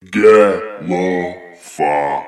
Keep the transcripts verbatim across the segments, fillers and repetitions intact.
Galafati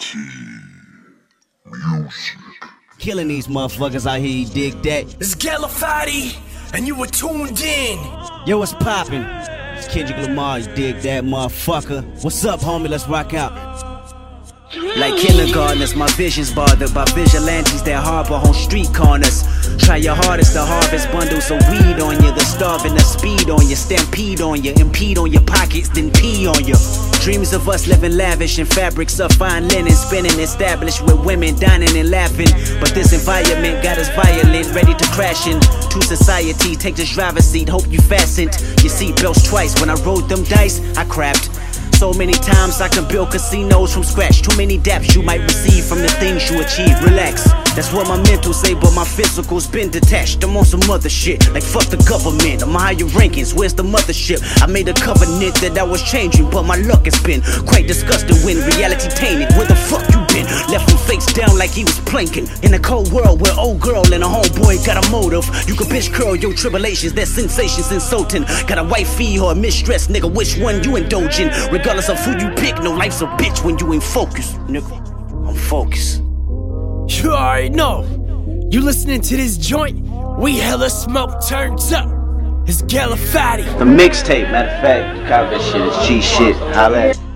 music. Killing these motherfuckers out here, you dig that? It's Galafati, and you were tuned in. Yo, what's poppin'? It's Kendrick Lamar, you dig that motherfucker? What's up, homie? Let's rock out. Like kindergartners, my vision's bothered by vigilantes that harbor on street corners. Try your hardest to harvest bundles of weed on you. The starving, the speed on you, stampede on you, impede on your pockets, then pee on you. Dreams of us living lavish in fabrics of fine linen, spinning established with women dining and laughing. But this environment got us violent, ready to crash into society. Take this driver's seat, hope you fastened your seatbelts twice. When I rolled them dice, I crapped. So many times I can build casinos from scratch. Too many daps you might receive from the things you achieve. Relax, that's what my mental say, but my physical's been detached. I'm on some other shit, like fuck the government. I'm higher rankings, where's the mothership? I made a covenant that I was changing, but my luck has been quite disgusting when reality tainted. Where the fuck you been? Left him face down like he was planking in a cold world where old girl and a homeboy got a motive. You can bitch curl your tribulations, that sensation's insulting. Got a wifey or a mistress, nigga, which one you indulging? Regardless of who you pick, no life's a bitch when you ain't focused, nigga. I'm focused. You already know. You listening to this joint? We hella smoke turns up. It's Galafati. The mixtape, matter of fact, the copy shit is G shit. Holla at